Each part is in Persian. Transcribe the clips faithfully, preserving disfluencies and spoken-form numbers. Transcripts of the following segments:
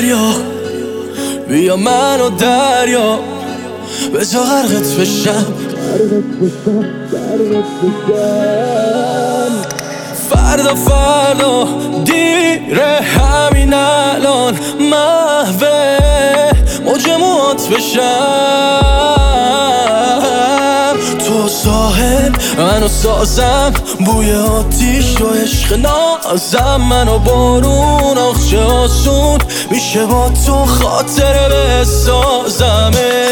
دریا، بیا منو دریا بذار غرقت بشم. فردا فردا دیره همین الان محوه موج موات بشم. تو ساحل منو سازم، بوی آتیش و عشق نازم، منو بارون آخچه آسون میشه با تو خاطره بسازمه.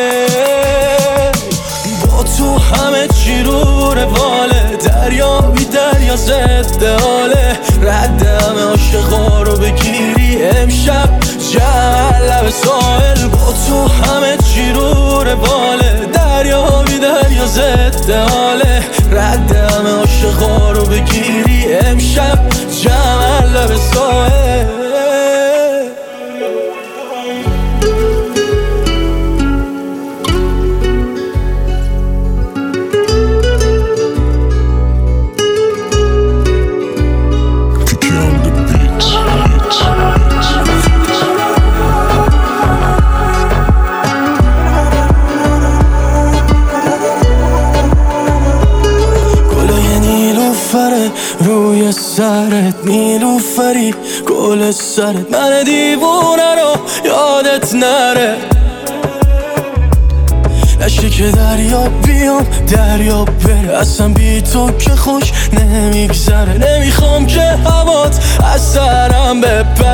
با تو همه چی رو رواله، دریا بی دریا ضد حاله، رد همه عاشقا رو بگیری امشب جمع لب ساحل. با تو همه چی رو رواله، دریا بی دریا ضد حاله، رد همه عاشقا رو بگیری امشب جمع لب ساحل. روی سرت نیلوفری گل سرت، من دیوونه رو یادت نره. نشه که دریا بیام دریا بره، اصلا بی تو که خوش نمیگذره. نمیخوام که هوات از سرم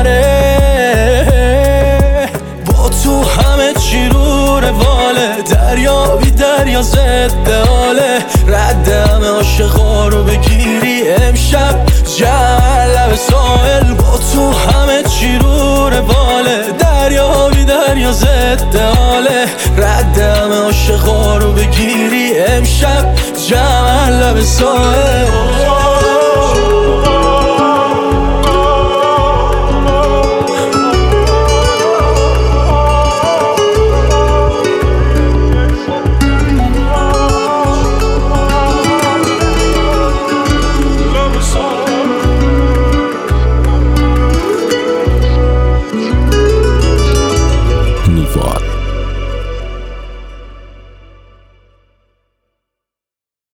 بپره. با تو همه چی رو رواله، دریا بی دریا ضد حاله، رد همه عاشقا رو بگیری امشب جمع لب ساحل. با تو همه چی رو رواله، دریا بی دریا ضد حاله، رد همه عاشقا رو بگیری امشب جمع لب ساحل.